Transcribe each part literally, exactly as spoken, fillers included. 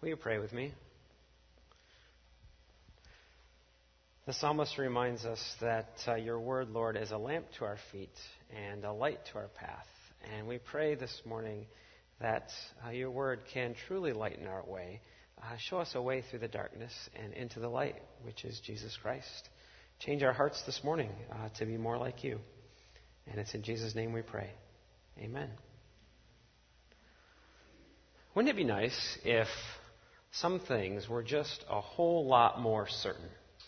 Will you pray with me? The psalmist reminds us that uh, your word, Lord, is a lamp to our feet and a light to our path. And we pray this morning that uh, your word can truly lighten our way, uh, show us a way through the darkness and into the light, which is Jesus Christ. Change our hearts this morning uh, to be more like you. And it's in Jesus' name we pray. Amen. Wouldn't it be nice if some things were just a whole lot more certain?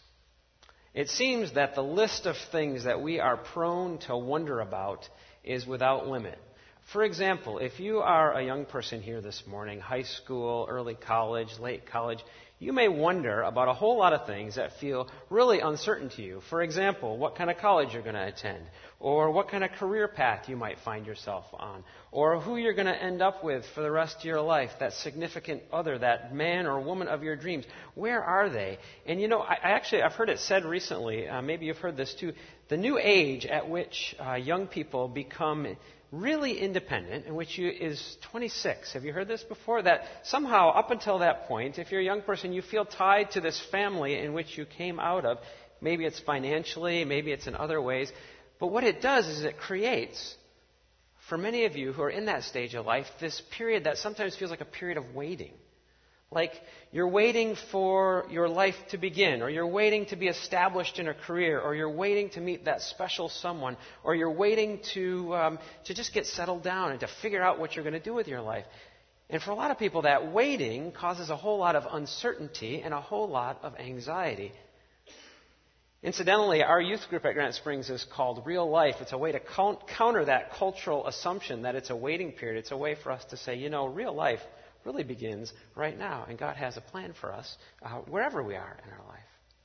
It seems that the list of things that we are prone to wonder about is without limit. For example, if you are a young person here this morning, high school, early college, late college, you may wonder about a whole lot of things that feel really uncertain to you. For example, what kind of college you're going to attend, or what kind of career path you might find yourself on, or who you're going to end up with for the rest of your life, that significant other, that man or woman of your dreams. Where are they? And you know, I, I actually, I've heard it said recently, uh, maybe you've heard this too, the new age at which uh, young people become really independent, in which you is twenty-six. Have you heard this before? That somehow, up until that point, if you're a young person, you feel tied to this family in which you came out of. Maybe it's financially, maybe it's in other ways. But what it does is it creates, for many of you who are in that stage of life, this period that sometimes feels like a period of waiting. Like you're waiting for your life to begin, or you're waiting to be established in a career, or you're waiting to meet that special someone, or you're waiting to um, to just get settled down and to figure out what you're going to do with your life. And for a lot of people, that waiting causes a whole lot of uncertainty and a whole lot of anxiety. Incidentally, our youth group at Granite Springs is called Real Life. It's a way to count, counter that cultural assumption that it's a waiting period. It's a way for us to say, you know, real life really begins right now, and God has a plan for us uh, wherever we are in our life.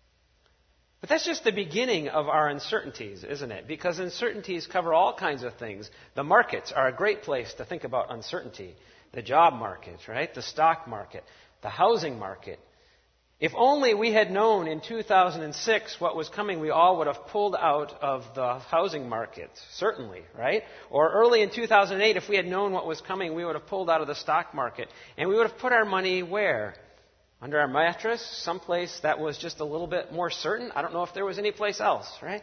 But that's just the beginning of our uncertainties, isn't it? Because uncertainties cover all kinds of things. The markets are a great place to think about uncertainty. The job market, right? The stock market, the housing market. If only we had known in two thousand six what was coming, we all would have pulled out of the housing market, certainly, right? Or early in two thousand eight, if we had known what was coming, we would have pulled out of the stock market. And we would have put our money where? Under our mattress, someplace that was just a little bit more certain. I don't know if there was any place else, right?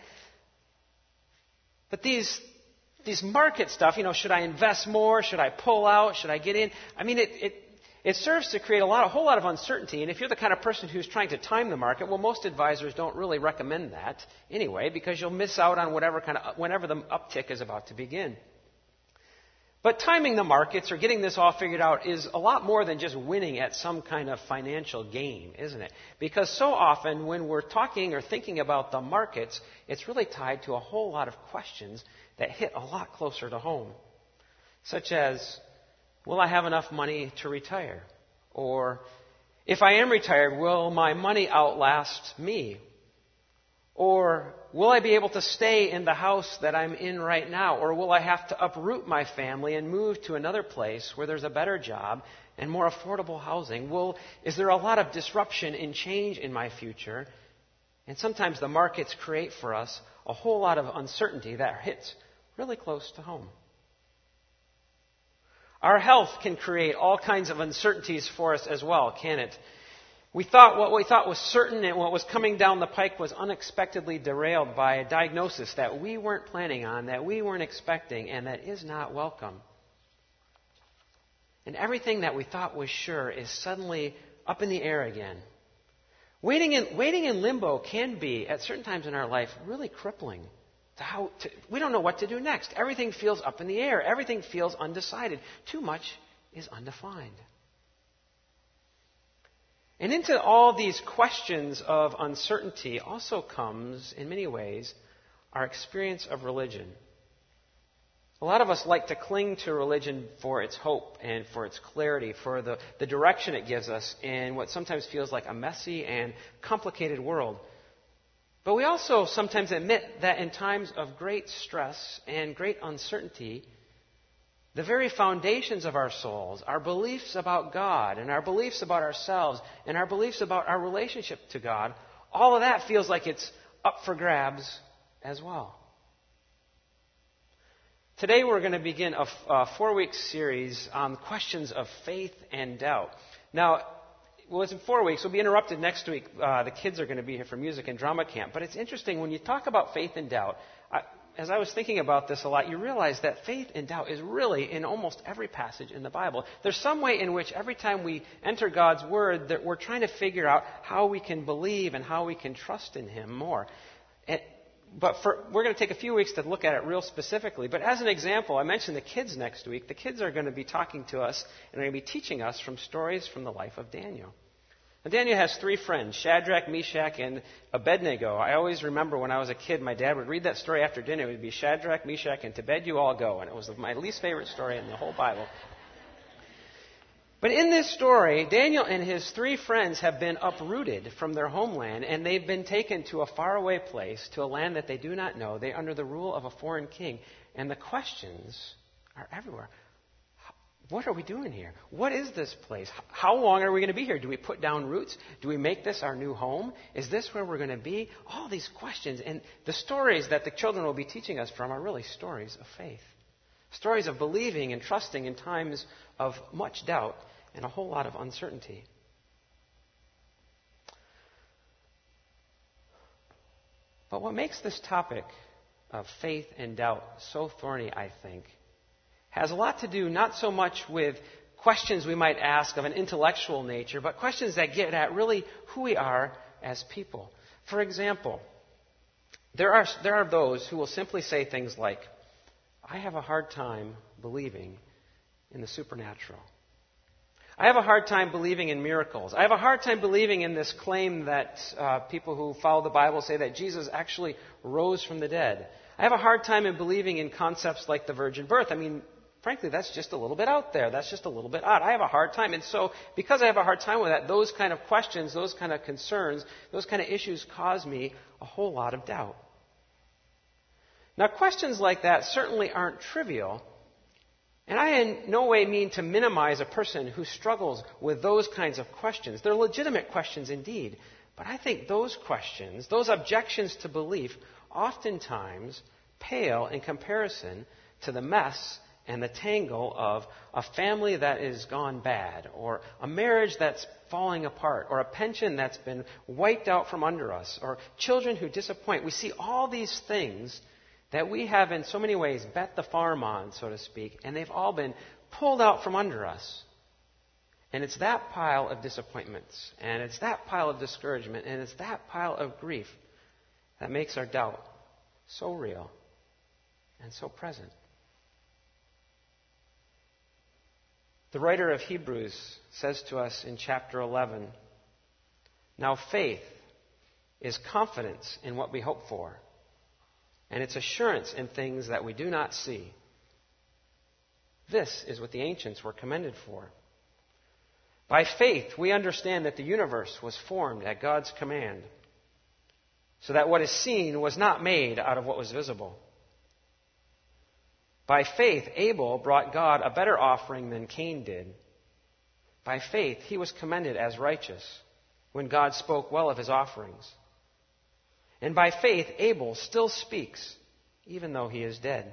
But these these market stuff, you know, should I invest more? Should I pull out? Should I get in? I mean, it, it It serves to create a lot, a whole lot of uncertainty. And if you're the kind of person who's trying to time the market, well, most advisors don't really recommend that anyway, because you'll miss out on whatever kind of, whenever the uptick is about to begin. But timing the markets or getting this all figured out is a lot more than just winning at some kind of financial game, isn't it? Because so often when we're talking or thinking about the markets, it's really tied to a whole lot of questions that hit a lot closer to home, such as, will I have enough money to retire? Or, if I am retired, will my money outlast me? Or, will I be able to stay in the house that I'm in right now? Or will I have to uproot my family and move to another place where there's a better job and more affordable housing? Will, is there a lot of disruption and change in my future? And sometimes the markets create for us a whole lot of uncertainty that hits really close to home. Our health can create all kinds of uncertainties for us as well, can it? We thought what we thought was certain and what was coming down the pike was unexpectedly derailed by a diagnosis that we weren't planning on, that we weren't expecting, and that is not welcome. And everything that we thought was sure is suddenly up in the air again. Waiting in, waiting in limbo can be, at certain times in our life, really crippling. To how to, we don't know what to do next. Everything feels up in the air. Everything feels undecided. Too much is undefined. And into all these questions of uncertainty also comes, in many ways, our experience of religion. A lot of us like to cling to religion for its hope and for its clarity, for the, the direction it gives us in what sometimes feels like a messy and complicated world. But we also sometimes admit that in times of great stress and great uncertainty, the very foundations of our souls, our beliefs about God and our beliefs about ourselves and our beliefs about our relationship to God, all of that feels like it's up for grabs as well. Today we're going to begin a, a four-week series on questions of faith and doubt. Now, well, it's in four weeks. We'll be interrupted next week. Uh, the kids are going to be here for music and drama camp. But it's interesting, when you talk about faith and doubt, I, as I was thinking about this a lot, you realize that faith and doubt is really in almost every passage in the Bible. There's some way in which every time we enter God's Word, that we're trying to figure out how we can believe and how we can trust in Him more. And, but for, we're going to take a few weeks to look at it real specifically. But as an example, I mentioned the kids next week. The kids are going to be talking to us and are going to be teaching us from stories from the life of Daniel. And Daniel has three friends, Shadrach, Meshach, and Abednego. I always remember when I was a kid, my dad would read that story after dinner. It would be Shadrach, Meshach, and to bed you all go. And it was my least favorite story in the whole Bible. But in this story, Daniel and his three friends have been uprooted from their homeland, and they've been taken to a faraway place, to a land that they do not know. They're under the rule of a foreign king. And the questions are everywhere. What are we doing here? What is this place? How long are we going to be here? Do we put down roots? Do we make this our new home? Is this where we're going to be? All these questions. And the stories that the children will be teaching us from are really stories of faith. Stories of believing and trusting in times of much doubt and a whole lot of uncertainty. But what makes this topic of faith and doubt so thorny, I think, has a lot to do not so much with questions we might ask of an intellectual nature, but questions that get at really who we are as people. For example, there are, there are those who will simply say things like, I have a hard time believing in the supernatural. I have a hard time believing in miracles. I have a hard time believing in this claim that uh, people who follow the Bible say that Jesus actually rose from the dead. I have a hard time in believing in concepts like the virgin birth. I mean, frankly, that's just a little bit out there. That's just a little bit odd. I have a hard time. And so, because I have a hard time with that, those kind of questions, those kind of concerns, those kind of issues cause me a whole lot of doubt. Now, questions like that certainly aren't trivial. And I in no way mean to minimize a person who struggles with those kinds of questions. They're legitimate questions indeed. But I think those questions, those objections to belief, oftentimes pale in comparison to the mess and the tangle of a family that is gone bad, or a marriage that's falling apart, or a pension that's been wiped out from under us, or children who disappoint. We see all these things that we have in so many ways bet the farm on, so to speak, and they've all been pulled out from under us. And it's that pile of disappointments, and it's that pile of discouragement, and it's that pile of grief that makes our doubt so real and so present. The writer of Hebrews says to us in chapter eleven, now faith is confidence in what we hope for, and it's assurance in things that we do not see. This is what the ancients were commended for. By faith, we understand that the universe was formed at God's command, so that what is seen was not made out of what was visible. By faith, Abel brought God a better offering than Cain did. By faith, he was commended as righteous when God spoke well of his offerings. And by faith, Abel still speaks, even though he is dead.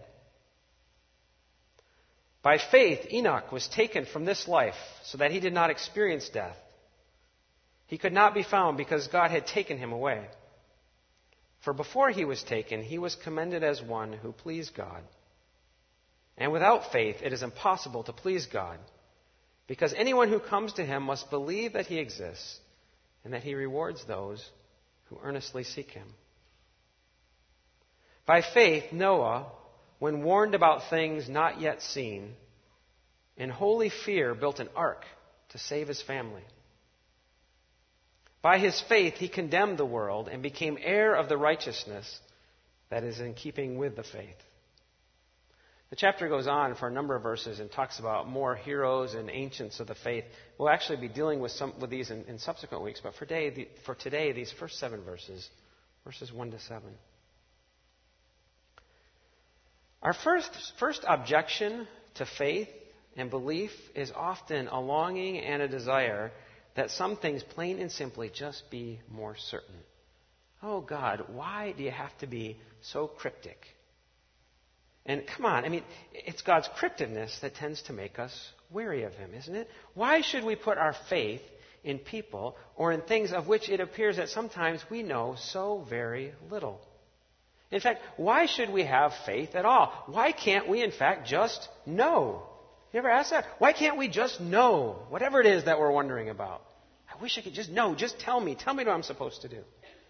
By faith, Enoch was taken from this life so that he did not experience death. He could not be found because God had taken him away. For before he was taken, he was commended as one who pleased God. And without faith, it is impossible to please God, because anyone who comes to him must believe that he exists and that he rewards those who earnestly seek him. By faith, Noah, when warned about things not yet seen, in holy fear built an ark to save his family. By his faith, he condemned the world and became heir of the righteousness that is in keeping with the faith. The chapter goes on for a number of verses and talks about more heroes and ancients of the faith. We'll actually be dealing with some with these in, in subsequent weeks, but for today, the, for today, these first seven verses, verses one to seven. Our first, first objection to faith and belief is often a longing and a desire that some things plain and simply just be more certain. Oh God, why do you have to be so cryptic? And come on, I mean, it's God's cryptedness that tends to make us weary of him, isn't it? Why should we put our faith in people or in things of which it appears that sometimes we know so very little. In fact, why should we have faith at all? Why can't we, in fact, just know? You ever ask that? Why can't we just know whatever it is that we're wondering about? I wish I could just know. Just tell me. Tell me what I'm supposed to do.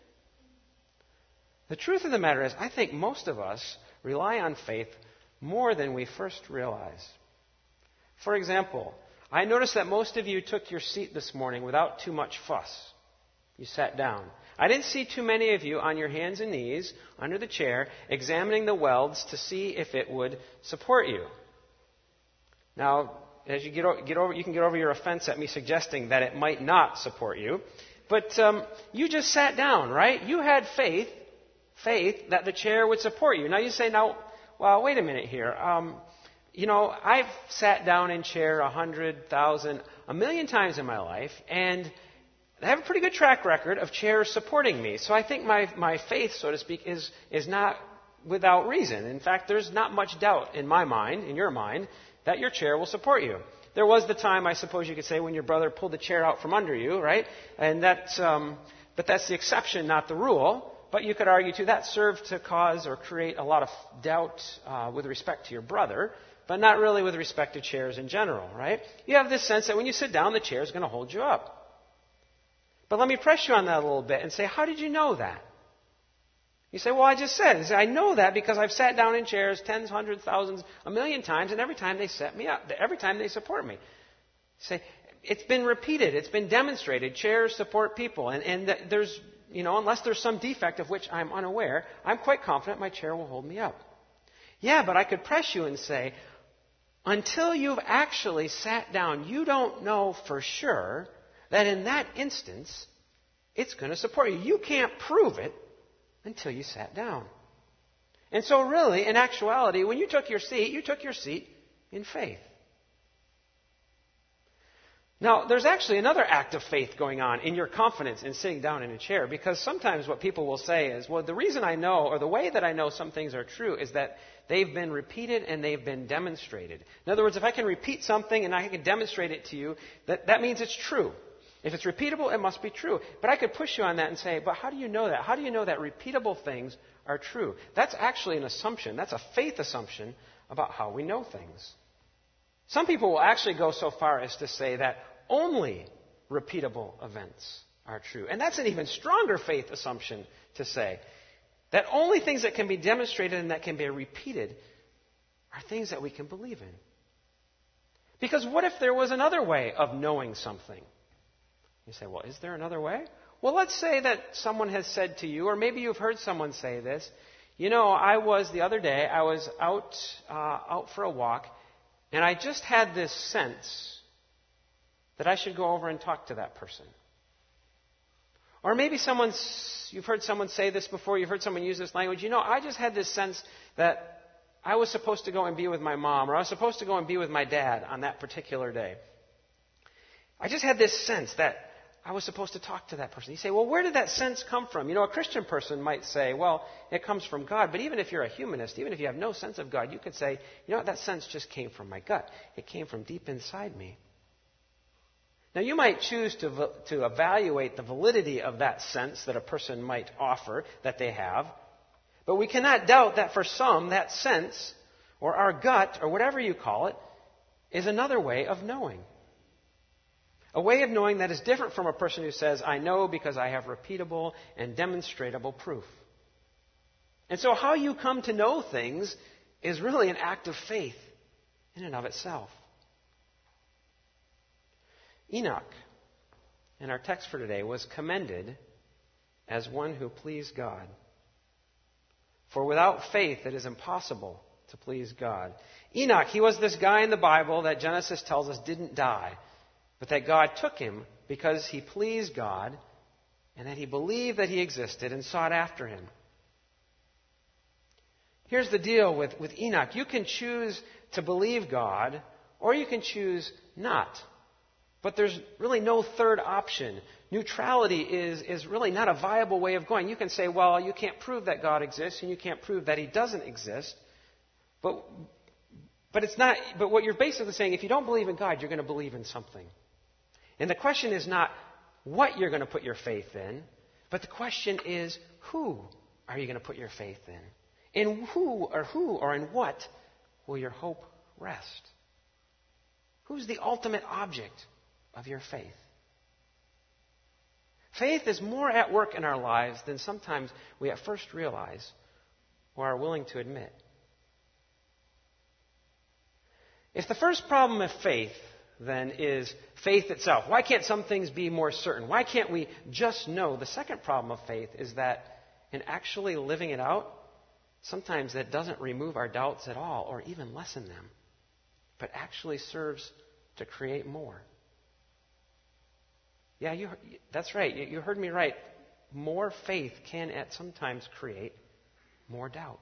The truth of the matter is, I think most of us rely on faith more than we first realize. For example, I noticed that most of you took your seat this morning without too much fuss. You sat down. I didn't see too many of you on your hands and knees under the chair examining the welds to see if it would support you. Now, as you get, o- get over, you can get over your offense at me suggesting that it might not support you. But um, you just sat down, right? You had faith, faith that the chair would support you. Now you say, now, well, wait a minute here. Um, you know, I've sat down in chair a hundred thousand, a million times in my life, and I have a pretty good track record of chairs supporting me. So I think my, my faith, so to speak, is, is not without reason. In fact, there's not much doubt in my mind, in your mind, that your chair will support you. There was the time, I suppose you could say, when your brother pulled the chair out from under you, right? And that's, um, but that's the exception, not the rule. But you could argue, too, that served to cause or create a lot of doubt uh, with respect to your brother, but not really with respect to chairs in general, right? You have this sense that when you sit down, the chair is going to hold you up. But let me press you on that a little bit and say, how did you know that? You say, well, I just said. You say, I know that because I've sat down in chairs tens, hundreds, thousands, a million times, and every time they set me up, every time they support me. You say, it's been repeated, it's been demonstrated. Chairs support people, and, and there's, you know, unless there's some defect of which I'm unaware, I'm quite confident my chair will hold me up. Yeah, but I could press you and say, until you've actually sat down, you don't know for sure that in that instance, it's going to support you. You can't prove it until you sat down. And so really, in actuality, when you took your seat, you took your seat in faith. Now, there's actually another act of faith going on in your confidence in sitting down in a chair, because sometimes what people will say is, well, the reason I know, or the way that I know some things are true, is that they've been repeated and they've been demonstrated. In other words, if I can repeat something and I can demonstrate it to you, that, that means it's true. If it's repeatable, it must be true. But I could push you on that and say, but how do you know that? How do you know that repeatable things are true? That's actually an assumption. That's a faith assumption about how we know things. Some people will actually go so far as to say that only repeatable events are true. And that's an even stronger faith assumption to say. That only things that can be demonstrated and that can be repeated are things that we can believe in. Because what if there was another way of knowing something? You say, well, is there another way? Well, let's say that someone has said to you, or maybe you've heard someone say this, you know, I was, the other day, I was out, uh, out for a walk, and I just had this sense that I should go over and talk to that person. Or maybe someone's, you've heard someone say this before, you've heard someone use this language, you know, I just had this sense that I was supposed to go and be with my mom, or I was supposed to go and be with my dad on that particular day. I just had this sense that I was supposed to talk to that person. You say, well, where did that sense come from? You know, a Christian person might say, well, it comes from God. But even if you're a humanist, even if you have no sense of God, you could say, you know what, that sense just came from my gut. It came from deep inside me. Now, you might choose to, to evaluate the validity of that sense that a person might offer that they have. But we cannot doubt that for some, that sense, or our gut, or whatever you call it, is another way of knowing. A way of knowing that is different from a person who says, I know because I have repeatable and demonstrable proof. And so how you come to know things is really an act of faith in and of itself. Enoch, in our text for today, was commended as one who pleased God. For without faith it is impossible to please God. Enoch, he was this guy in the Bible that Genesis tells us didn't die, but that God took him because he pleased God and that he believed that he existed and sought after him. Here's the deal with, with Enoch. You can choose to believe God or you can choose not. But there's really no third option. Neutrality is, is really not a viable way of going. You can say, well, you can't prove that God exists and you can't prove that he doesn't exist. But, but it's not, but what you're basically saying, if you don't believe in God, you're going to believe in something. And the question is not what you're going to put your faith in, but the question is who are you going to put your faith in? In who or who or in what will your hope rest? Who's the ultimate object of your faith? Faith is more at work in our lives than sometimes we at first realize or are willing to admit. If the first problem of faith, then, is faith itself, why can't some things be more certain? Why can't we just know? The second problem of faith is that in actually living it out, sometimes that doesn't remove our doubts at all or even lessen them, but actually serves to create more. Yeah, you, that's right. You, you heard me right. More faith can at sometimes create more doubt.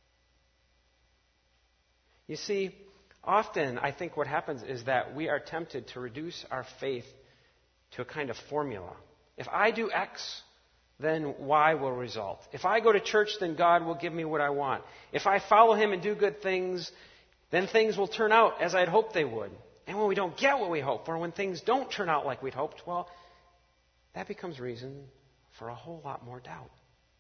You see, often I think what happens is that we are tempted to reduce our faith to a kind of formula. If I do X, then Y will result. If I go to church, then God will give me what I want. If I follow Him and do good things, then things will turn out as I'd hoped they would. And when we don't get what we hope, or when things don't turn out like we'd hoped, well, that becomes reason for a whole lot more doubt.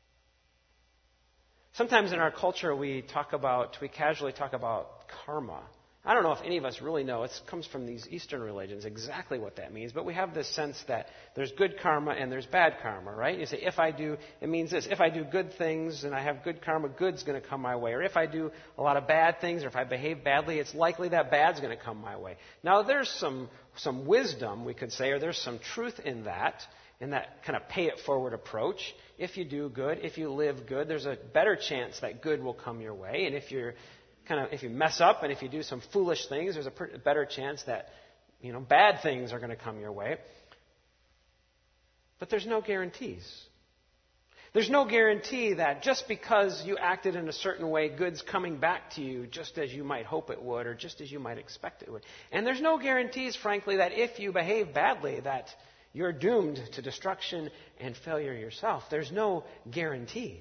Sometimes in our culture we talk about, we casually talk about karma. I don't know if any of us really know. It comes from these Eastern religions, exactly what that means. But we have this sense that there's good karma and there's bad karma, right? You say, if I do, it means this. If I do good things and I have good karma, good's going to come my way. Or if I do a lot of bad things or if I behave badly, it's likely that bad's going to come my way. Now, there's some, some wisdom, we could say, or there's some truth in that, in that kind of pay-it-forward approach. If you do good, if you live good, there's a better chance that good will come your way. And if you're kind of, if you mess up and if you do some foolish things, there's a better chance that, you know, bad things are going to come your way. But there's no guarantees. There's no guarantee that just because you acted in a certain way, good's coming back to you just as you might hope it would or just as you might expect it would. And there's no guarantees, frankly, that if you behave badly, that you're doomed to destruction and failure yourself. There's no guarantees.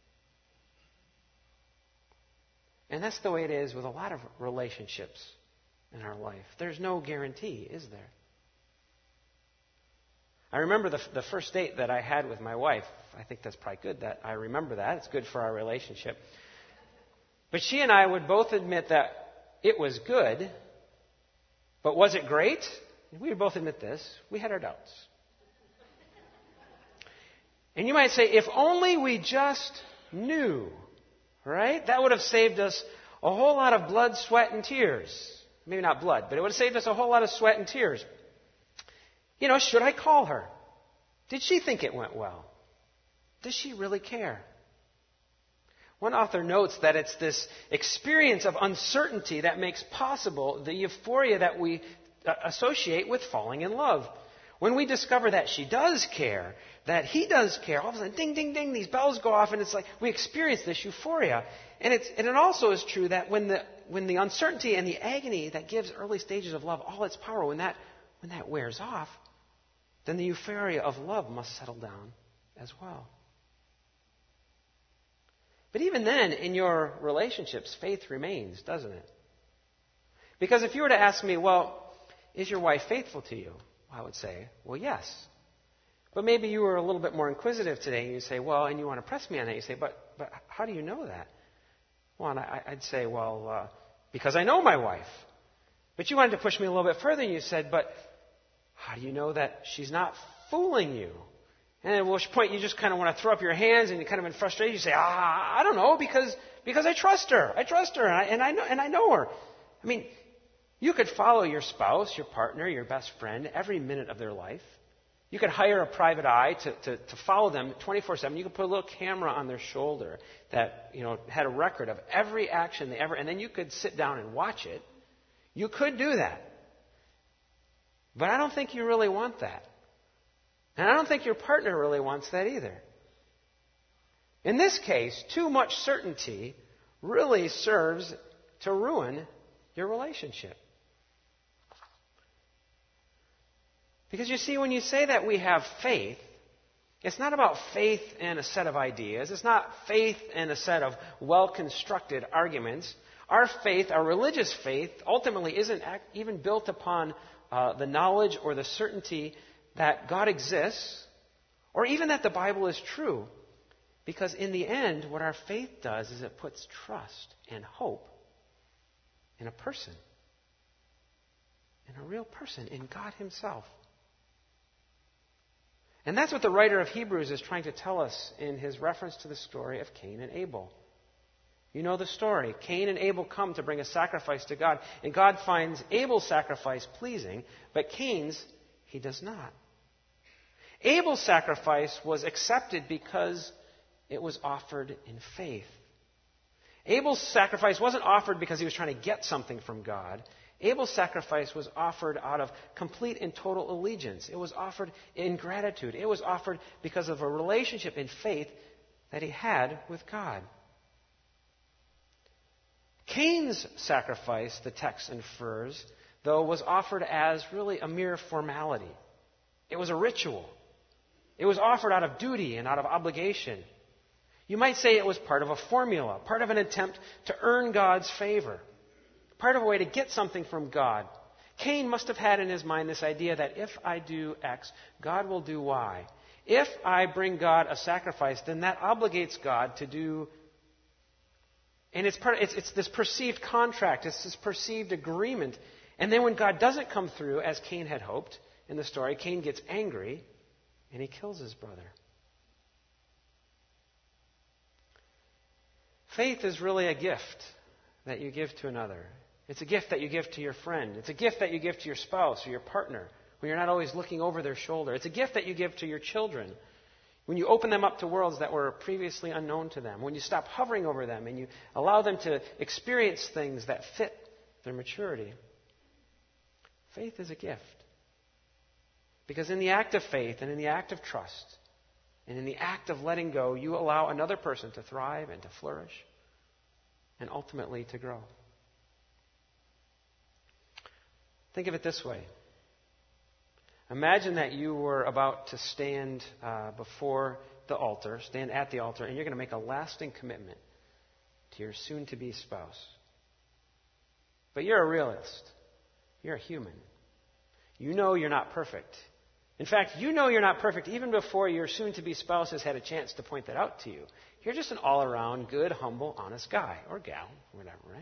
And that's the way it is with a lot of relationships in our life. There's no guarantee, is there? I remember the, the first date that I had with my wife. I think that's probably good that I remember that. It's good for our relationship. But she and I would both admit that it was good, but was it great? We would both admit this. We had our doubts. And you might say, if only we just knew, right? That would have saved us a whole lot of blood, sweat, and tears. Maybe not blood, but it would have saved us a whole lot of sweat and tears. You know, should I call her? Did she think it went well? Does she really care? One author notes that it's this experience of uncertainty that makes possible the euphoria that we associate with falling in love. When we discover that she does care, that he does care, all of a sudden, ding, ding, ding, these bells go off, and it's like we experience this euphoria. And, it's, and it also is true that when the, when the uncertainty and the agony that gives early stages of love all its power, when that, when that wears off, then the euphoria of love must settle down as well. But even then, in your relationships, faith remains, doesn't it? Because if you were to ask me, well, is your wife faithful to you? I would say, well, yes. But maybe you were a little bit more inquisitive today, and you say, well, and you want to press me on that. You say, but but how do you know that? Well, and I, I'd say, well, uh, because I know my wife. But you wanted to push me a little bit further, and you said, but how do you know that she's not fooling you? And at which point you just kind of want to throw up your hands, and you're kind of in frustration. You say, ah, I don't know, because because I trust her. I trust her, and I, and I know and I know her. I mean, you could follow your spouse, your partner, your best friend every minute of their life. You could hire a private eye to, to, to follow them twenty-four seven. You could put a little camera on their shoulder that, you know, had a record of every action they ever, and then you could sit down and watch it. You could do that. But I don't think you really want that. And I don't think your partner really wants that either. In this case, too much certainty really serves to ruin your relationship. Because you see, when you say that we have faith, it's not about faith in a set of ideas. It's not faith in a set of well-constructed arguments. Our faith, our religious faith, ultimately isn't even built upon uh, the knowledge or the certainty that God exists, or even that the Bible is true. Because in the end, what our faith does is it puts trust and hope in a person, in a real person, in God himself. And that's what the writer of Hebrews is trying to tell us in his reference to the story of Cain and Abel. You know the story. Cain and Abel come to bring a sacrifice to God, and God finds Abel's sacrifice pleasing, but Cain's he does not. Abel's sacrifice was accepted because it was offered in faith. Abel's sacrifice wasn't offered because he was trying to get something from God. Abel's sacrifice was offered out of complete and total allegiance. It was offered in gratitude. It was offered because of a relationship in faith that he had with God. Cain's sacrifice, the text infers, though, was offered as really a mere formality. It was a ritual. It was offered out of duty and out of obligation. You might say it was part of a formula, part of an attempt to earn God's favor, part of a way to get something from God. Cain must have had in his mind this idea that if I do X, God will do Y. If I bring God a sacrifice, then that obligates God to do. And it's, part, it's, it's this perceived contract, it's this perceived agreement. And then when God doesn't come through, as Cain had hoped in the story, Cain gets angry and he kills his brother. Faith is really a gift that you give to another. It's a gift that you give to your friend. It's a gift that you give to your spouse or your partner when you're not always looking over their shoulder. It's a gift that you give to your children when you open them up to worlds that were previously unknown to them, when you stop hovering over them and you allow them to experience things that fit their maturity. Faith is a gift. Because in the act of faith and in the act of trust and in the act of letting go, you allow another person to thrive and to flourish and ultimately to grow. Think of it this way. Imagine that you were about to stand uh, before the altar, stand at the altar, and you're going to make a lasting commitment to your soon-to-be spouse. But you're a realist. You're a human. You know you're not perfect. In fact, you know you're not perfect even before your soon-to-be spouse has had a chance to point that out to you. You're just an all-around good, humble, honest guy or gal, whatever, right?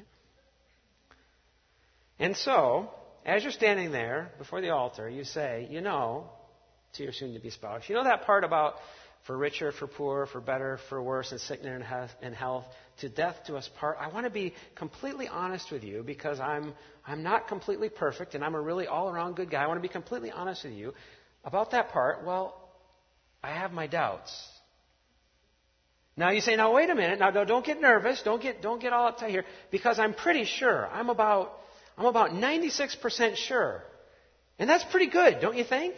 And so, as you're standing there before the altar, you say, you know, to your soon-to-be spouse, you know that part about for richer, for poor, for better, for worse, and sickness and health, to death do us part. I want to be completely honest with you because I'm I'm not completely perfect and I'm a really all-around good guy. I want to be completely honest with you about that part. Well, I have my doubts. Now you say, now wait a minute. Now don't get nervous. Don't get don't get all uptight here because I'm pretty sure. I'm about I'm about ninety-six percent sure. And that's pretty good, don't you think?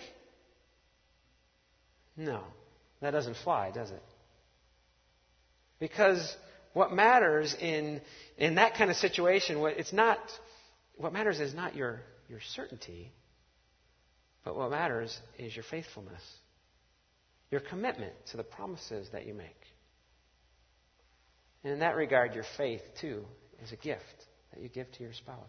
No, that doesn't fly, does it? Because what matters in in that kind of situation, what it's not what matters is not your, your certainty, but what matters is your faithfulness, your commitment to the promises that you make. And in that regard, your faith, too, is a gift that you give to your spouse.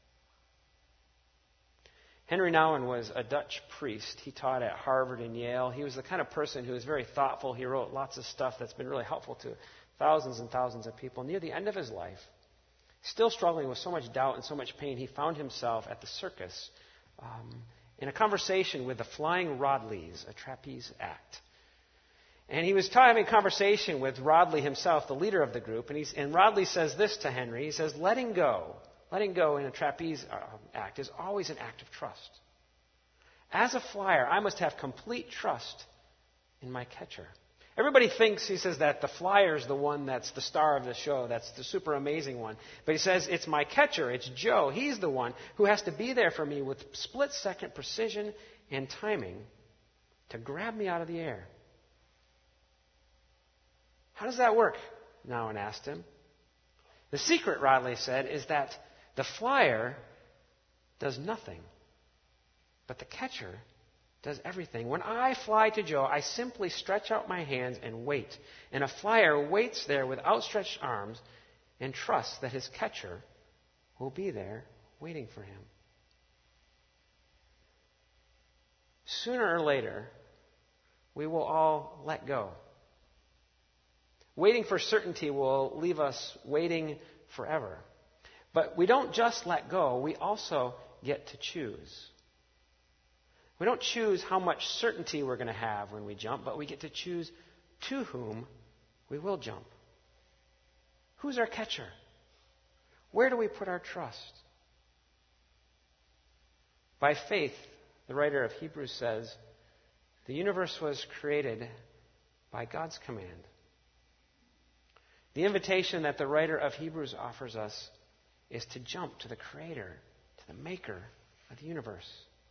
Henry Nouwen was a Dutch priest. He taught at Harvard and Yale. He was the kind of person who was very thoughtful. He wrote lots of stuff that's been really helpful to thousands and thousands of people. Near the end of his life, still struggling with so much doubt and so much pain, he found himself at the circus um, in a conversation with the Flying Rodleys, a trapeze act. And he was having a conversation with Rodley himself, the leader of the group, and, he's, and Rodley says this to Henry. He says, letting go, letting go in a trapeze uh, act is always an act of trust. As a flyer, I must have complete trust in my catcher. Everybody thinks, he says, that the flyer is the one that's the star of the show, that's the super amazing one. But he says, it's my catcher, it's Joe. He's the one who has to be there for me with split-second precision and timing to grab me out of the air. How does that work? Nouwen asked him. The secret, Rodley said, is that the flyer does nothing, but the catcher does everything. When I fly to Joe, I simply stretch out my hands and wait. And a flyer waits there with outstretched arms and trusts that his catcher will be there waiting for him. sooner or later, we will all let go. Waiting for certainty will leave us waiting forever. But we don't just let go, we also get to choose. We don't choose how much certainty we're going to have when we jump, but we get to choose to whom we will jump. Who's our catcher? Where do we put our trust? By faith, the writer of Hebrews says, the universe was created by God's command. The invitation that the writer of Hebrews offers us is to jump to the Creator, to the Maker of the universe.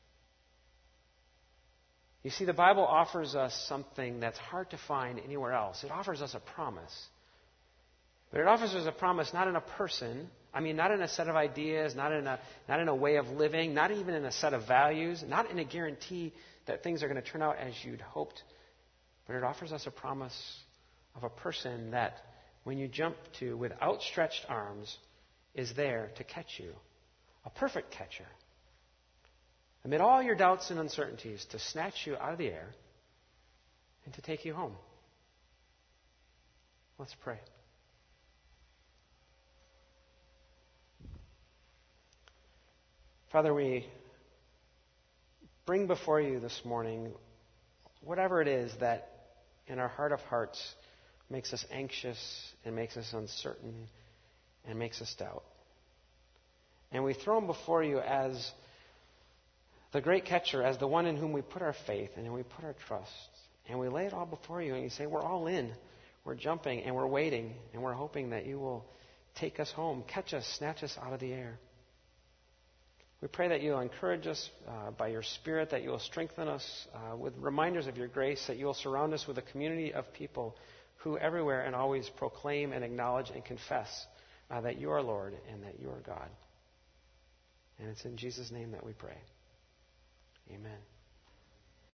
You see, the Bible offers us something that's hard to find anywhere else. It offers us a promise. But it offers us a promise not in a person, I mean, not in a set of ideas, not in a, not in a way of living, not even in a set of values, not in a guarantee that things are going to turn out as you'd hoped. But it offers us a promise of a person that when you jump to with outstretched arms is there to catch you. A perfect catcher. Amid all your doubts and uncertainties, to snatch you out of the air and to take you home. Let's pray. Father, we bring before you this morning whatever it is that in our heart of hearts makes us anxious and makes us uncertain and makes us doubt. And we throw them before you as the great catcher, as the one in whom we put our faith and we put our trust. And we lay it all before you and you say, we're all in. We're jumping and we're waiting and we're hoping that you will take us home, catch us, snatch us out of the air. We pray that you'll encourage us uh, by your Spirit, that you will strengthen us uh, with reminders of your grace, that you will surround us with a community of people who everywhere and always proclaim and acknowledge and confess uh, that you are Lord and that you are God. And it's in Jesus' name that we pray. Amen.